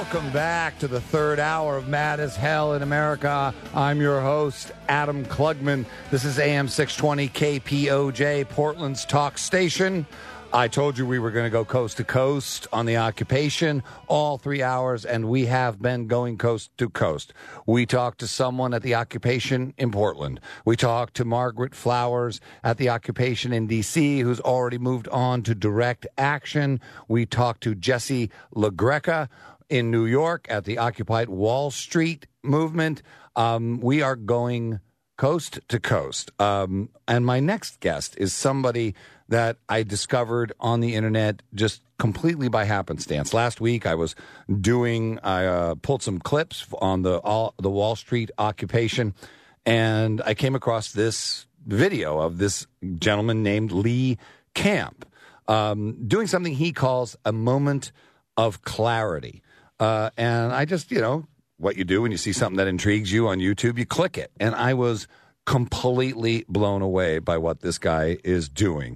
Welcome back to the third hour of Mad as Hell in America. I'm your host, Adam Klugman. This is AM 620 KPOJ, Portland's talk station. I told you we were going to go coast to coast on the occupation all 3 hours, and we have been going coast to coast. We talked to someone at the occupation in Portland. We talked to Margaret Flowers at the occupation in D.C., who's already moved on to direct action. We talked to Jesse LaGreca in New York at the Occupy Wall Street movement. We are going coast to coast. And my next guest is somebody that I discovered on the internet just completely by happenstance. Last week I pulled some clips on the Wall Street occupation, and I came across this video of this gentleman named Lee Camp doing something he calls a moment of clarity. And I just, what you do when you see something that intrigues you on YouTube, you click it. And I was completely blown away by what this guy is doing.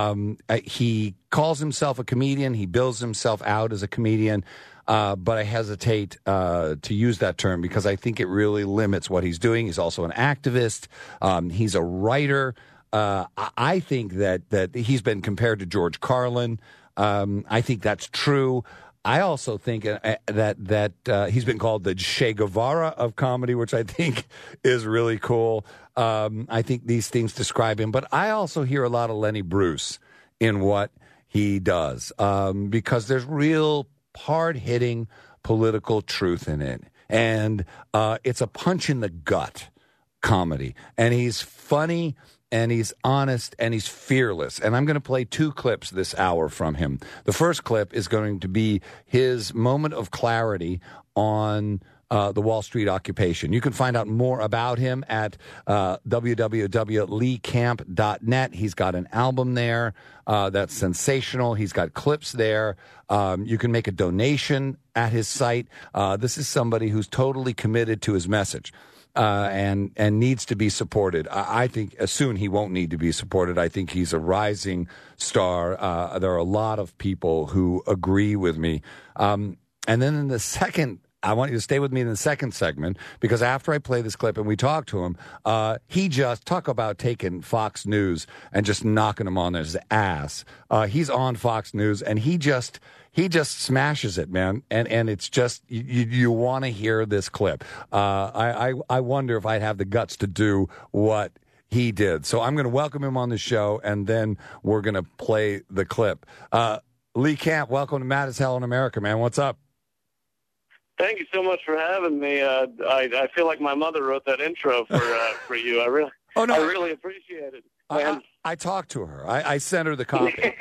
He calls himself a comedian. He bills himself out as a comedian. But I hesitate to use that term because I think it really limits what he's doing. He's also an activist. He's a writer. I think that he's been compared to George Carlin. I think that's true. I also think that he's been called the Che Guevara of comedy, which I think is really cool. I think these things describe him. But I also hear a lot of Lenny Bruce in what he does because there's real hard-hitting political truth in it. And it's a punch in the gut comedy. And he's funny, and he's honest, and he's fearless. And I'm going to play two clips this hour from him. The first clip is going to be his moment of clarity on the Wall Street occupation. You can find out more about him at www.leecamp.net. He's got an album there that's sensational. He's got clips there. You can make a donation at his site. This is somebody who's totally committed to his message. And needs to be supported. I think soon he won't need to be supported. I think he's a rising star. There are a lot of people who agree with me. And then in the second, I want you to stay with me in the second segment, because after I play this clip and we talk to him, he just talk about taking Fox News and just knocking him on his ass. He's on Fox News and he just smashes it, man. And it's just, you want to hear this clip. I wonder if I'd have the guts to do what he did. So I'm going to welcome him on the show, and then we're going to play the clip. Lee Camp, welcome to Mad as Hell in America, man. What's up? Thank you so much for having me. I feel like my mother wrote that intro for you. I really appreciate it. I talked to her. I sent her the copy.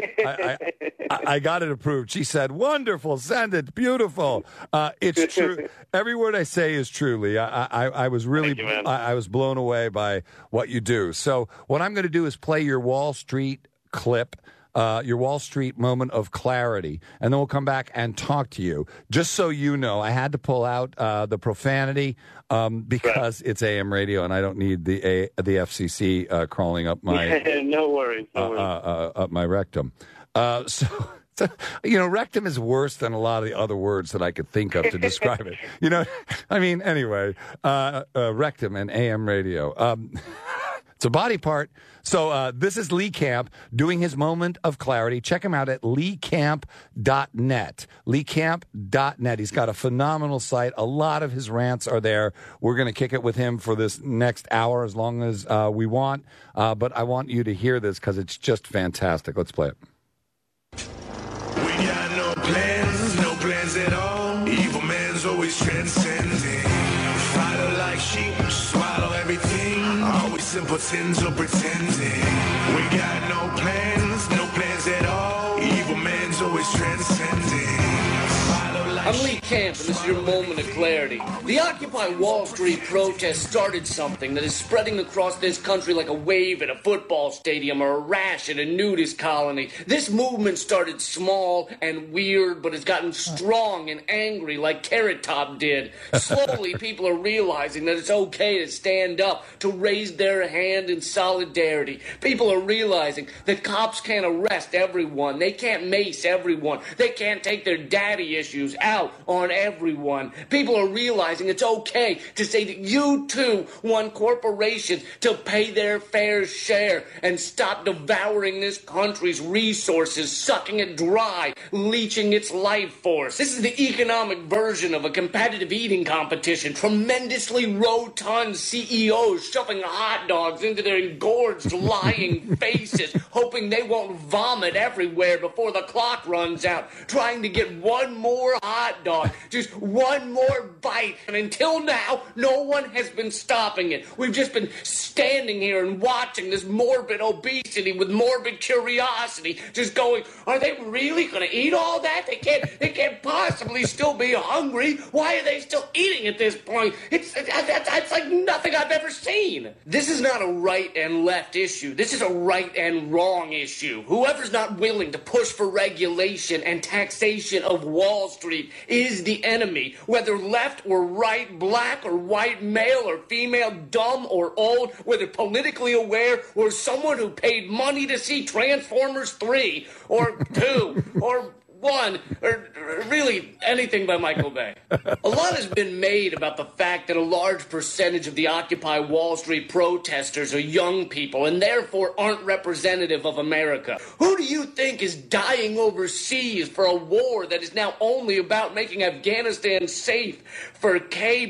I got it approved. She said, "Wonderful, send it, beautiful." It's true. Every word I say is true, Lee. I was really, I was blown away by what you do. So what I'm going to do is play your Wall Street clip. Your Wall Street moment of clarity, and then we'll come back and talk to you. Just so you know, I had to pull out the profanity because it's AM radio, and I don't need the FCC crawling up my no worries. Up my rectum. So rectum is worse than a lot of the other words that I could think of to describe it. Anyway, rectum and AM radio. It's a body part. So this is Lee Camp doing his moment of clarity. Check him out at leecamp.net. Leecamp.net. He's got a phenomenal site. A lot of his rants are there. We're going to kick it with him for this next hour as long as we want. But I want you to hear this because it's just fantastic. Let's play it. We got no plans at all. Evil man's always transcending. Follow like sheep, swallow everything. Always simpletons or pretending. We got no plans at all. Evil man's always transcending. I'm Lee Camp, and this is your moment of clarity. The Occupy Wall Street protest started something that is spreading across this country like a wave at a football stadium or a rash at a nudist colony. This movement started small and weird, but has gotten strong and angry like Carrot Top did. Slowly, people are realizing that it's okay to stand up, to raise their hand in solidarity. People are realizing that cops can't arrest everyone. They can't mace everyone. They can't take their daddy issues out out on everyone. People are realizing it's okay to say that you too want corporations to pay their fair share and stop devouring this country's resources, sucking it dry, leeching its life force. This is the economic version of a competitive eating competition. Tremendously rotund CEOs shoving hot dogs into their engorged, lying faces, hoping they won't vomit everywhere before the clock runs out, trying to get one more hot dog, just one more bite. And until now, no one has been stopping it. We've just been standing here and watching this morbid obesity with morbid curiosity, just going, are they really going to eat all that? They can't possibly still be hungry. Why are they still eating at this point? It's like nothing I've ever seen. This is not a right and left issue. This is a right and wrong issue. Whoever's not willing to push for regulation and taxation of Wall Street is the enemy. Whether left or right, black or white, male or female, dumb or old, whether politically aware or someone who paid money to see Transformers 3 or 2 or 1, or really anything by Michael Bay. A lot has been made about the fact that a large percentage of the Occupy Wall Street protesters are young people and therefore aren't representative of America. Who do you think is dying overseas for a war that is now only about making Afghanistan safe for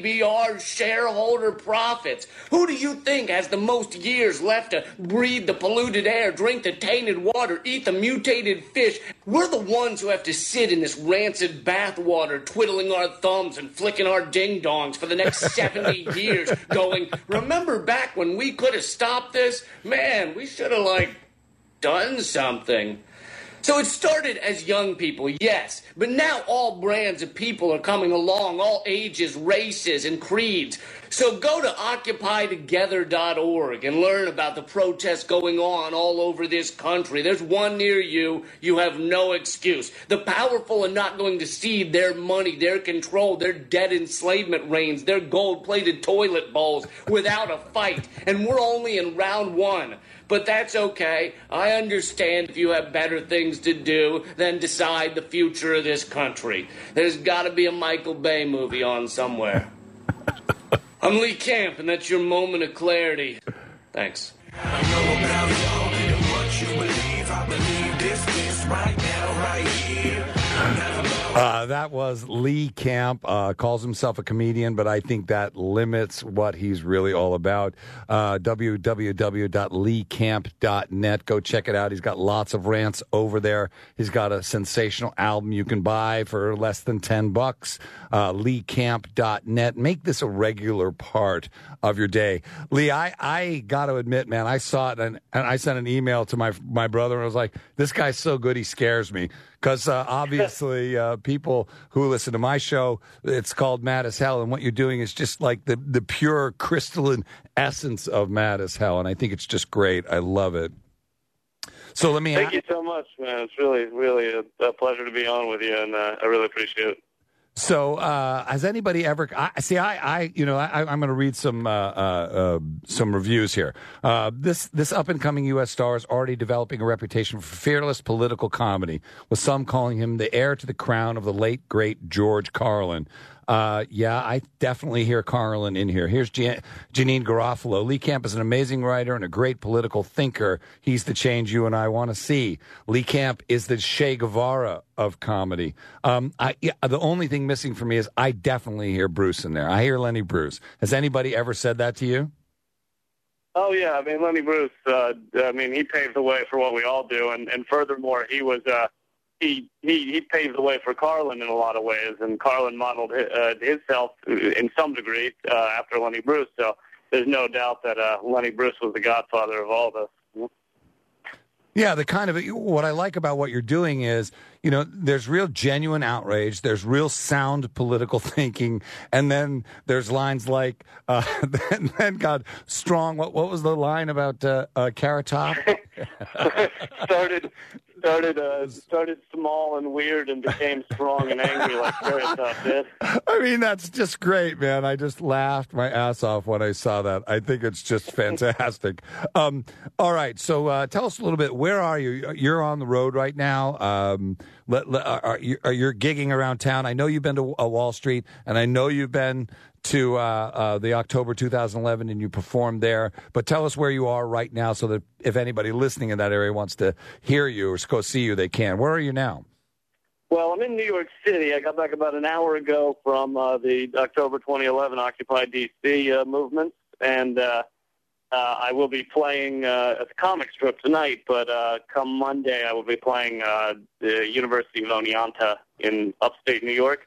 KBR shareholder profits? Who do you think has the most years left to breathe the polluted air, drink the tainted water, eat the mutated fish? We're the ones who have to sit in this rancid bathwater, twiddling our thumbs and flicking our ding-dongs for the next 70 years, going, remember back when we could have stopped this? Man, we should have, done something. So it started as young people, yes, but now all brands of people are coming along, all ages, races, and creeds. So go to OccupyTogether.org and learn about the protests going on all over this country. There's one near you. You have no excuse. The powerful are not going to cede their money, their control, their debt enslavement reigns, their gold-plated toilet bowls without a fight. And we're only in round one. But that's okay. I understand if you have better things to do than decide the future of this country. There's got to be a Michael Bay movie on somewhere. I'm Lee Camp, and that's your moment of clarity. Thanks. I know about y'all and what you believe. I believe this right now, right here. That was Lee Camp, calls himself a comedian, but I think that limits what he's really all about. www.leecamp.net. Go check it out. He's got lots of rants over there. He's got a sensational album you can buy for less than $10. leecamp.net. Make this a regular part of your day. Lee, I got to admit, man, I saw it and I sent an email to my brother and I was like, this guy's so good he scares me. Because obviously people who listen to my show, it's called Mad as Hell, and what you're doing is just like the pure crystalline essence of Mad as Hell, and I think it's just great. I love it. So let me Thank you so much, man. It's really, really a pleasure to be on with you, and I really appreciate it. So, has anybody ever? I'm going to read some reviews here. This up and coming U.S. star is already developing a reputation for fearless political comedy, with some calling him the heir to the crown of the late great George Carlin. Yeah, I definitely hear Carlin in here. Here's Janine Garofalo. Lee Camp is an amazing writer and a great political thinker. He's the change you and I want to see. Lee Camp is the Che Guevara of comedy. The only thing missing for me is I definitely hear Bruce in there. I hear Lenny Bruce. Has anybody ever said that to you? Oh, yeah. I mean, Lenny Bruce, he paved the way for what we all do. And furthermore, he was... He paved the way for Carlin in a lot of ways, and Carlin modeled himself in some degree after Lenny Bruce. So there's no doubt that Lenny Bruce was the godfather of all this. Yeah, what I like about what you're doing is, there's real genuine outrage, there's real sound political thinking, and then there's lines like, then got strong. What was the line about Carrot Top? Started small and weird and became strong and angry like Carrot Top did. I mean, that's just great, man. I just laughed my ass off when I saw that. I think it's just fantastic. All right, so tell us a little bit. Where are you? You're on the road right now. you're gigging around town. I know you've been to Wall Street, and I know you've been to the October 2011, and you performed there. But tell us where you are right now, so that if anybody listening in that area wants to hear you or go see you, they can. Where are you now? Well, I'm in New York City. I got back about an hour ago from the October 2011 Occupy D.C. movement, and I will be playing a comic strip tonight, but come Monday I will be playing the University of Oneonta in upstate New York.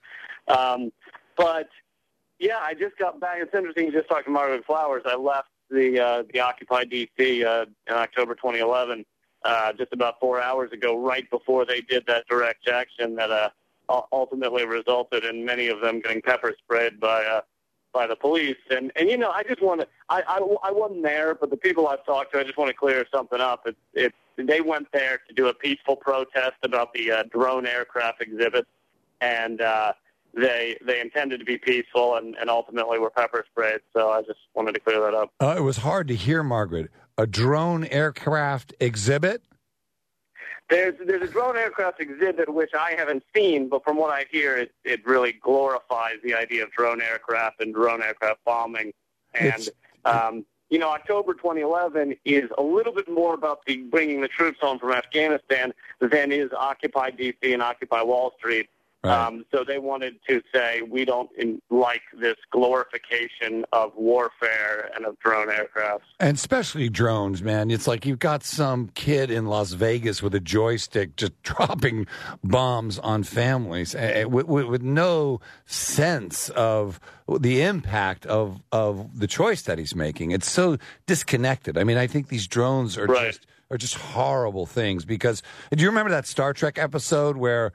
But, yeah, I just got back. It's interesting you just talked to Margaret Flowers. I left the Occupy D.C. In October 2011 just about 4 hours ago, right before they did that direct action that ultimately resulted in many of them getting pepper sprayed by the police. And you know, I just want to, I wasn't there, but the people I've talked to, I just want to clear something up. They went there to do a peaceful protest about the drone aircraft exhibit, and they intended to be peaceful and ultimately were pepper sprayed. So I just wanted to clear that up. It was hard to hear, Margaret. A drone aircraft exhibit? There's a drone aircraft exhibit which I haven't seen, but from what I hear, it really glorifies the idea of drone aircraft and drone aircraft bombing. And you know, October 2011 is a little bit more about the bringing the troops home from Afghanistan than is Occupy D.C. and Occupy Wall Street. Right. So they wanted to say we don't like this glorification of warfare and of drone aircraft. And especially drones, man. It's like you've got some kid in Las Vegas with a joystick just dropping bombs on families with no sense of the impact of the choice that he's making. It's so disconnected. I mean, I think these drones are just horrible things because do you remember that Star Trek episode where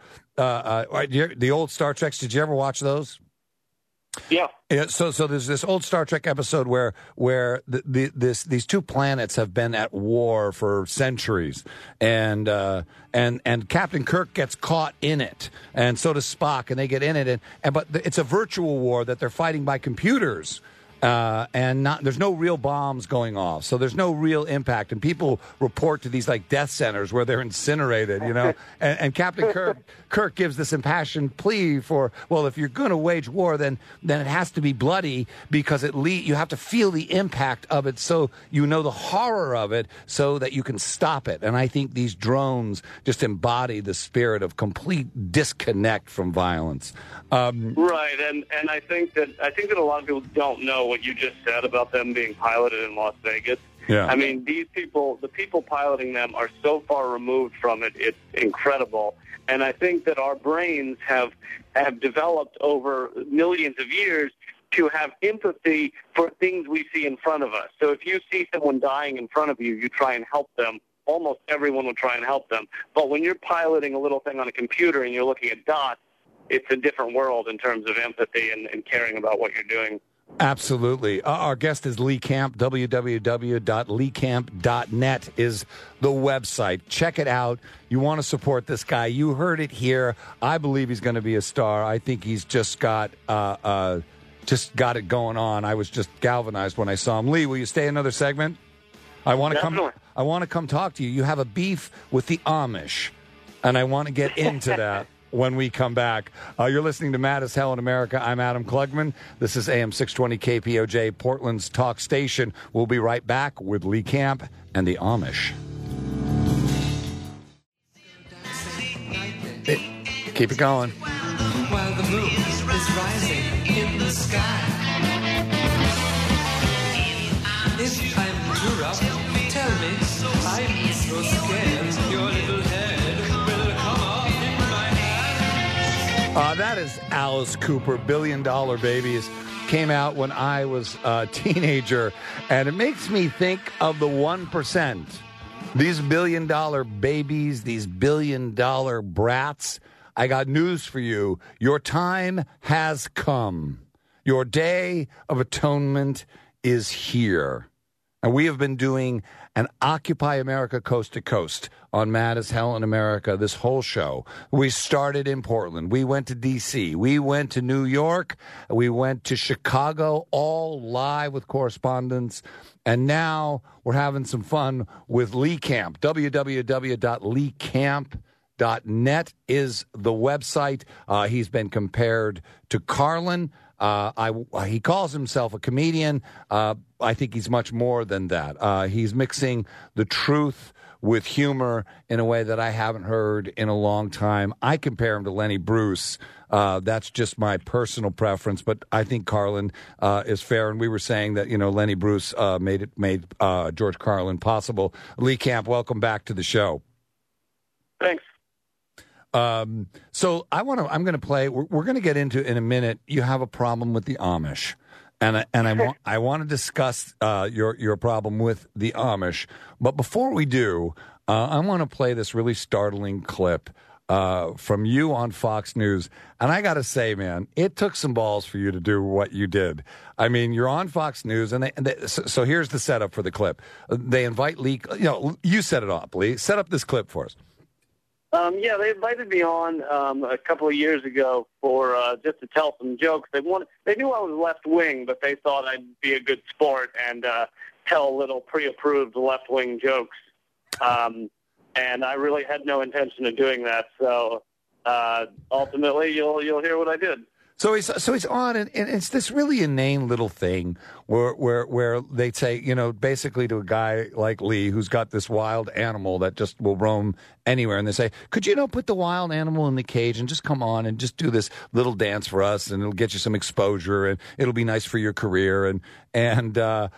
the old Star Treks, did you ever watch those? Yeah. So there's this old Star Trek episode where these two planets have been at war for centuries, and Captain Kirk gets caught in it, and so does Spock, and they get in it, but it's a virtual war that they're fighting by computers. And there's no real bombs going off, so there's no real impact. And people report to these like death centers where they're incinerated, you know. and Captain Kirk gives this impassioned plea for, well, if you're going to wage war, then it has to be bloody because you have to feel the impact of it, so you know the horror of it, so that you can stop it. And I think these drones just embody the spirit of complete disconnect from violence. Right, and I think that a lot of people don't know what you just said about them being piloted in Las Vegas. Yeah. I mean, the people piloting them are so far removed from it, it's incredible. And I think that our brains have developed over millions of years to have empathy for things we see in front of us. So if you see someone dying in front of you, you try and help them. Almost everyone will try and help them. But when you're piloting a little thing on a computer and you're looking at dots, it's a different world in terms of empathy and caring about what you're doing. Absolutely. Our guest is Lee Camp. www.leecamp.net is the website. Check it out. You want to support this guy. You heard it here. I believe he's going to be a star. I think he's just got it going on. I was just galvanized when I saw him. Lee, will you stay another segment? I want to come talk to you. You have a beef with the Amish, and I want to get into that. When we come back. You're listening to Mad as Hell in America. I'm Adam Klugman. This is AM 620 KPOJ, Portland's talk station. We'll be right back with Lee Camp and the Amish. Keep it going. While the moon is rising in the sky. If I'm too rough, tell me. I'm so scared your little head will come off in my hand. That is Alice Cooper, $1 Billion Babies. Came out when I was a teenager, and it makes me think of the 1%. These $1 billion babies, these $1 billion brats. I got news for you. Your time has come. Your day of atonement is here. And we have been doing an Occupy America Coast to Coast on Mad as Hell in America this whole show. We started in Portland. We went to D.C. We went to New York. We went to Chicago, all live with correspondents. And now we're having some fun with Lee Camp, www.leecamp.net. LeeCamp.net is the website. He's been compared to Carlin. He calls himself a comedian. I think he's much more than that. He's mixing the truth with humor in a way that I haven't heard in a long time. I compare him to Lenny Bruce. That's just my personal preference, but I think Carlin is fair. And we were saying that Lenny Bruce made George Carlin possible. Lee Camp, welcome back to the show. Thanks. So I'm going to play. We're going to get into in a minute. You have a problem with the Amish, and I want to discuss your problem with the Amish. But before we do, I want to play this really startling clip from you on Fox News. And I got to say, man, it took some balls for you to do what you did. I mean, you're on Fox News, so here's the setup for the clip. They invite Lee. You set it up, Lee. Set up this clip for us. Yeah, they invited me on a couple of years ago for just to tell some jokes. They knew I was left wing, but they thought I'd be a good sport and tell little pre-approved left wing jokes. And I really had no intention of doing that. So ultimately, you'll hear what I did. So he's on, and it's this really inane little thing where they say, basically to a guy like Lee who's got this wild animal that just will roam anywhere, and they say, could you put the wild animal in the cage and just come on and just do this little dance for us, and it'll get you some exposure, and it'll be nice for your career, and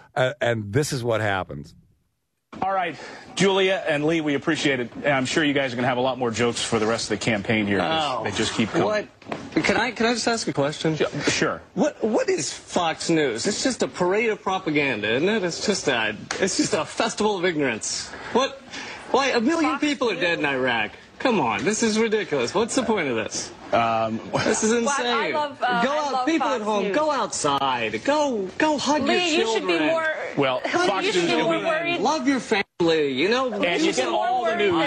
this is what happens. All right, Julia and Lee, we appreciate it. I'm sure you guys are going to have a lot more jokes for the rest of the campaign here. They just keep coming. What? Can I just ask a question? Sure. What is Fox News? It's just a parade of propaganda, isn't it? It's just a festival of ignorance. What? Why, 1 million people are dead in Iraq. Come on, this is ridiculous. What's the point of this? This is insane. Well, I love people Fox at home, News. go outside. Go hug Lee, your children. you should be more. Well, Fox you should News be will more be worried. Love your family, And you get all the news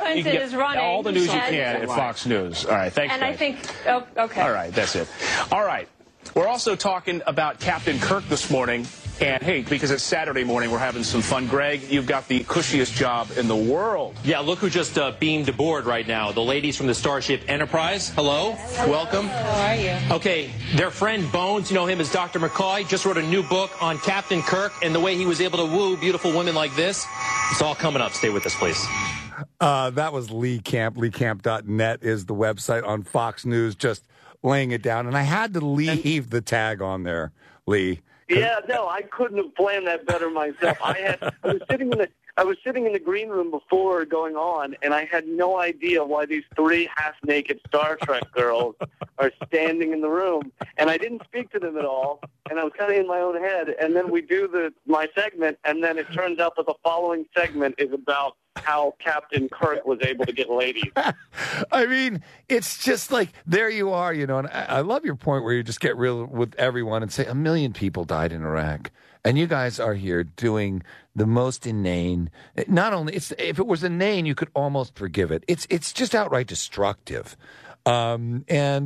all the news you can at Fox News. All right, thanks. And guys. I think, okay. All right, that's it. All right. We're also talking about Captain Kirk this morning. And, hey, because it's Saturday morning, we're having some fun. Greg, you've got the cushiest job in the world. Yeah, look who just beamed aboard right now. The ladies from the Starship Enterprise. Hello. Welcome. How are you? Okay, their friend Bones, you know him as Dr. McCoy, just wrote a new book on Captain Kirk and the way he was able to woo beautiful women like this. It's all coming up. Stay with us, please. That was Lee Camp. LeeCamp.net is the website on Fox News, just laying it down. And I had to leave the tag on there, Lee. Yeah, no, I couldn't have planned that better myself. I was sitting in the green room before going on, and I had no idea why these 3 half-naked Star Trek girls are standing in the room, and I didn't speak to them at all, and I was kind of in my own head. And then we do my segment, and then it turns out that the following segment is about how Captain Kirk was able to get ladies. I mean, it's just like, there you are, and I love your point where you just get real with everyone and say 1 million people died in Iraq, and you guys are here doing the most inane. Not only, if it was inane, you could almost forgive it. It's just outright destructive. Right.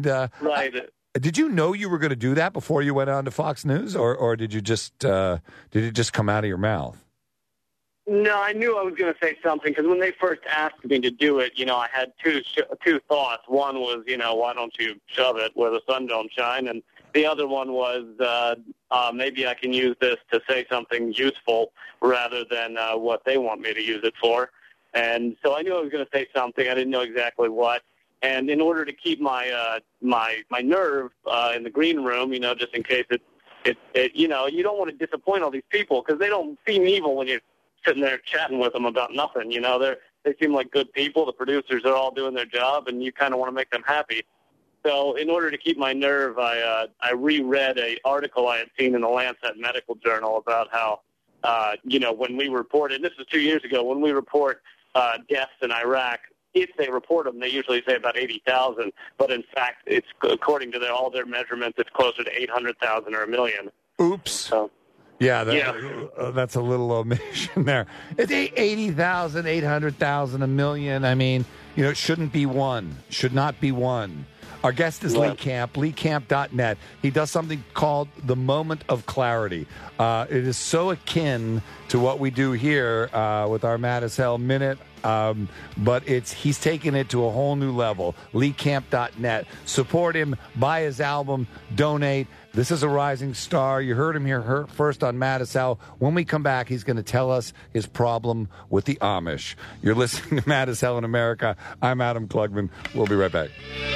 Did you know you were going to do that before you went on to Fox News, or did you just did it just come out of your mouth? No, I knew I was going to say something, because when they first asked me to do it, I had two thoughts. One was, why don't you shove it where the sun don't shine? And the other one was maybe I can use this to say something useful rather than what they want me to use it for. And so I knew I was going to say something. I didn't know exactly what. And in order to keep my my nerve in the green room, just in case you don't want to disappoint all these people, because they don't seem evil when you're sitting there chatting with them about nothing. They seem like good people. The producers are all doing their job, and you kind of want to make them happy. So in order to keep my nerve, I reread an article I had seen in the Lancet Medical Journal about how, when we reported, this was 2 years ago, when we report deaths in Iraq, if they report them, they usually say about 80,000. But in fact, it's according to all their measurements, it's closer to 800,000 or 1 million. Oops. So, Yeah, that's a little omission there. It's 80,000, 800,000, 1 million. I mean, it shouldn't be one. Should not be one. Our guest is Lee Camp, leecamp.net. He does something called the Moment of Clarity. It is so akin to what we do here with our Mad as Hell Minute, but he's taken it to a whole new level. leecamp.net. Support him, buy his album, donate. This is a rising star. You heard him here first on Mad as Hell. When we come back, he's going to tell us his problem with the Amish. You're listening to Mad as Hell in America. I'm Adam Klugman. We'll be right back.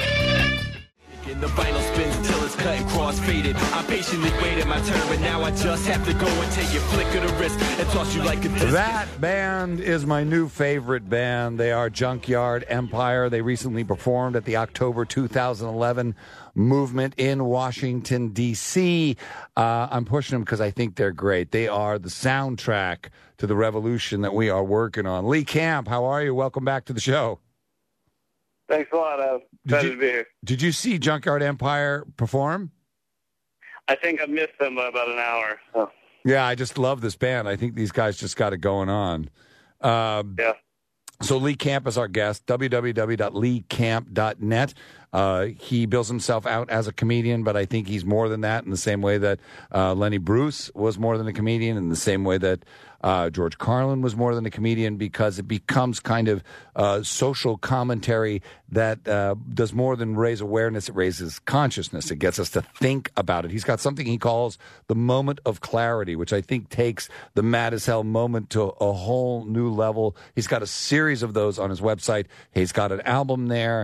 The vinyl spins till it's cut and cross-faded. I patiently waited my turn, but now I just have to go and take your flick of the wrist and toss you like a disc. That band is my new favorite band. They are Junkyard Empire. They recently performed at the October 2011 movement in Washington, D.C. I'm pushing them because I think they're great. They are the soundtrack to the revolution that we are working on. Lee Camp, how are you? Welcome back to the show. Thanks a lot. Glad to be here. Did you see Junkyard Empire perform? I think I missed them by about an hour. So. Yeah, I just love this band. I think these guys just got it going on. Yeah. So Lee Camp is our guest, www.leecamp.net. He bills himself out as a comedian, but I think he's more than that in the same way that Lenny Bruce was more than a comedian, in the same way that George Carlin was more than a comedian, because it becomes kind of social commentary that does more than raise awareness. It raises consciousness. It gets us to think about it. He's got something he calls the moment of clarity, which I think takes the Mad as Hell moment to a whole new level. He's got a series of those on his website. He's got an album there.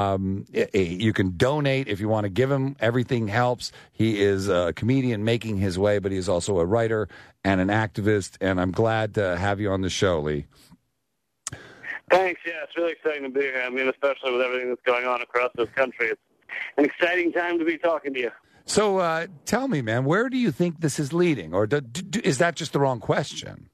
You can donate if you want to give him. Everything helps. He is a comedian making his way, but he is also a writer and an activist, and I'm glad to have you on the show, Lee. Thanks. Yeah, it's really exciting to be here. I mean, especially with everything that's going on across this country. It's an exciting time to be talking to you. So tell me, man, where do you think this is leading? Or is that just the wrong question?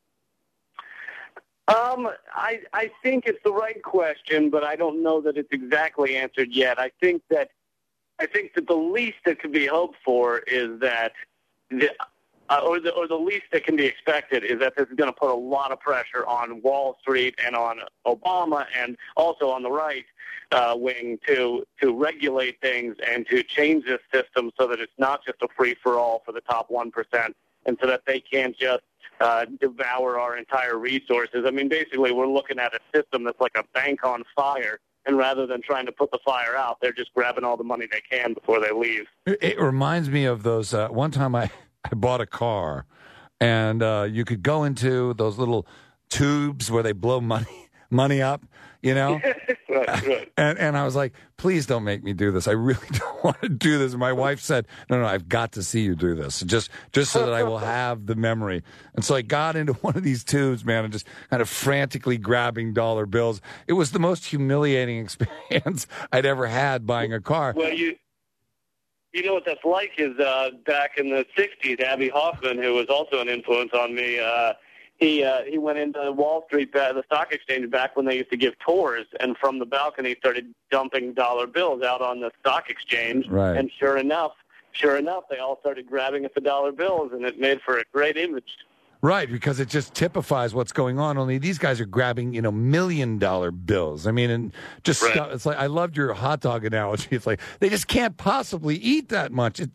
I think it's the right question, but I don't know that it's exactly answered yet. I think that the least that could be hoped for is that or the least that can be expected is that this is going to put a lot of pressure on Wall Street and on Obama and also on the right wing to regulate things and to change this system so that it's not just a free-for-all for the top 1% and so that they can't just devour our entire resources. I mean, basically, we're looking at a system that's like a bank on fire, and rather than trying to put the fire out, they're just grabbing all the money they can before they leave. It reminds me of those, one time I bought a car, and you could go into those little tubes where they blow money up, you know? Right. And I was like, please don't make me do this. I really don't want to do this. And my wife said, no, I've got to see you do this, just so that I will have the memory. And so I got into one of these tubes, man, and just kind of frantically grabbing dollar bills. It was the most humiliating experience I'd ever had buying a car. Well, you know what that's like is back in the 60s, Abby Hoffman, who was also an influence on me, he went into Wall Street, the stock exchange, back when they used to give tours, and from the balcony started dumping dollar bills out on the stock exchange. Right. And sure enough, they all started grabbing at the dollar bills, and it made for a great image. Right, because it just typifies what's going on. Only these guys are grabbing, $1 million bills. I mean, and just right. Stuff. It's like, I loved your hot dog analogy. It's like they just can't possibly eat that much. Is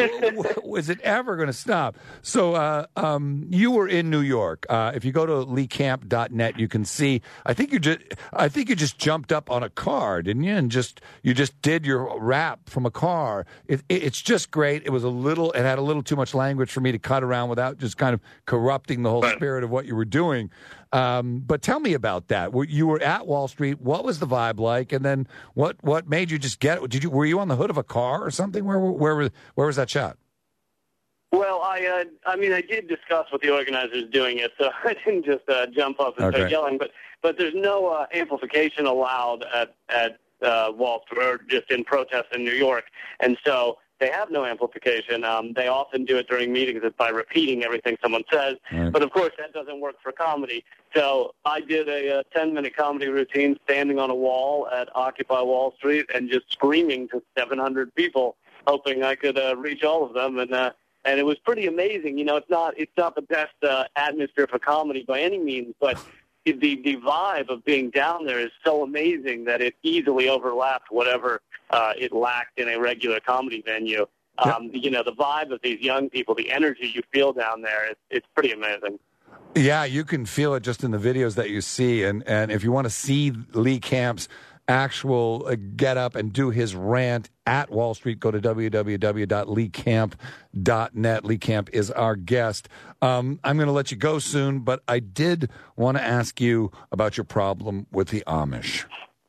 it ever going to stop? So you were in New York. If you go to leecamp.net, you can see. I think you just jumped up on a car, didn't you? And you just did your rap from a car. It's just great. It had a little too much language for me to cut around without just kind of corrupting the whole spirit of what you were doing. But tell me about that. You were at Wall Street. What was the vibe like? And then what made you just get it? Were you on the hood of a car or something? Where was that shot? Well, I did discuss with the organizers doing it, so I didn't just jump up and start yelling. But there's no amplification allowed at Wall Street or just in protests in New York, and so they have no amplification. They often do it during meetings by repeating everything someone says. Right. But, of course, that doesn't work for comedy. So I did a 10-minute comedy routine standing on a wall at Occupy Wall Street and just screaming to 700 people, hoping I could reach all of them. And it was pretty amazing. It's not the best atmosphere for comedy by any means, but the vibe of being down there is so amazing that it easily overlapped whatever it lacked in a regular comedy venue. You know, the vibe of these young people, the energy you feel down there, it's pretty amazing. Yeah, you can feel it just in the videos that you see. And if you want to see Lee Camp's actual get up and do his rant at Wall Street, go to www.leecamp.net. Lee Camp is our guest. I'm going to let you go soon, but I did want to ask you about your problem with the Amish.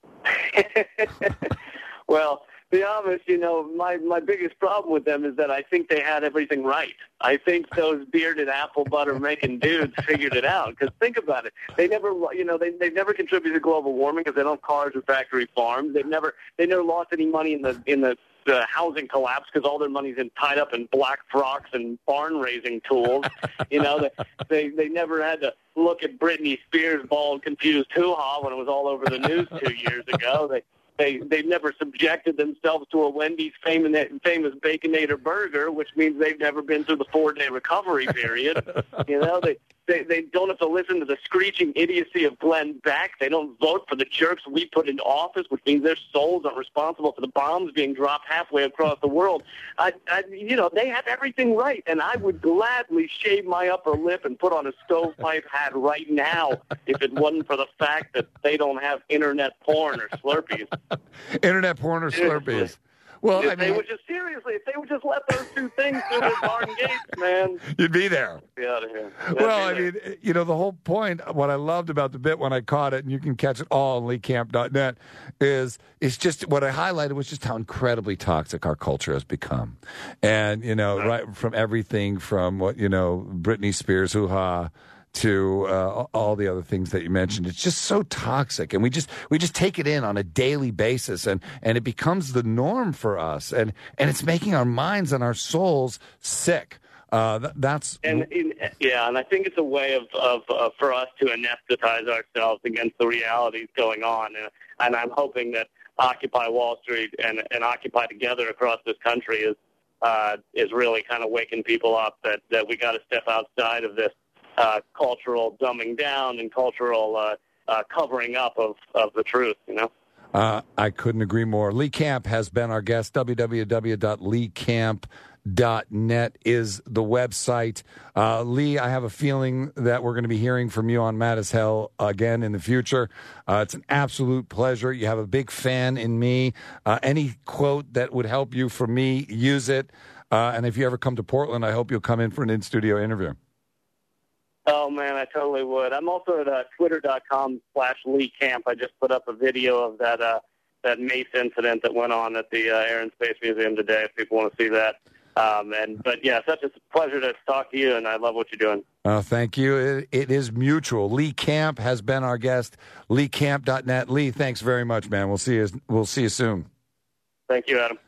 Well, the Amish, you know, my biggest problem with them is that I think they had everything right. I think those bearded apple butter making dudes figured it out. Because think about it, they never, you know, they've never contributed to global warming because they don't have cars or factory farms. They never lost any money in the housing collapse because all their money's tied up in black frocks and barn raising tools. You know, they never had to look at Britney Spears' bald, confused hoo-ha when it was all over the news 2 years ago. They've never subjected themselves to a Wendy's famous Baconator burger, which means they've never been through the 4-day recovery period. You know, they don't have to listen to the screeching idiocy of Glenn Beck. They don't vote for the jerks we put into office, which means their souls aren't responsible for the bombs being dropped halfway across the world. You know, they have everything right, and I would gladly shave my upper lip and put on a stovepipe hat right now if it wasn't for the fact that they don't have internet porn or Slurpees. Internet porn or Slurpees. Well, if they would just let those two things through their barn gates, man, you'd be there. Be out of here. Well, I mean, you know, the whole point, what I loved about the bit when I caught it, and you can catch it all on leecamp.net, is just what I highlighted was just how incredibly toxic our culture has become. And, you know, right from everything from what, you know, Britney Spears, hoo-ha, to all the other things that you mentioned. It's just so toxic, and we just take it in on a daily basis, and it becomes the norm for us, and it's making our minds and our souls sick. And I think it's a way of for us to anesthetize ourselves against the realities going on, and I'm hoping that Occupy Wall Street and Occupy Together across this country is really kind of waking people up that we got to step outside of this cultural dumbing down and cultural covering up of the truth, you know? I couldn't agree more. Lee Camp has been our guest. www.leecamp.net is the website. Lee, I have a feeling that we're going to be hearing from you on Mad as Hell again in the future. It's an absolute pleasure. You have a big fan in me. Any quote that would help you from me, use it. And if you ever come to Portland, I hope you'll come in for an in-studio interview. Oh, man, I totally would. I'm also at twitter.com/Lee Camp. I just put up a video of that mace incident that went on at the Air and Space Museum today, if people want to see that. But, yeah, such a pleasure to talk to you, and I love what you're doing. Thank you. It is mutual. Lee Camp has been our guest. LeeCamp.net. Lee, thanks very much, man. We'll see you soon. Thank you, Adam.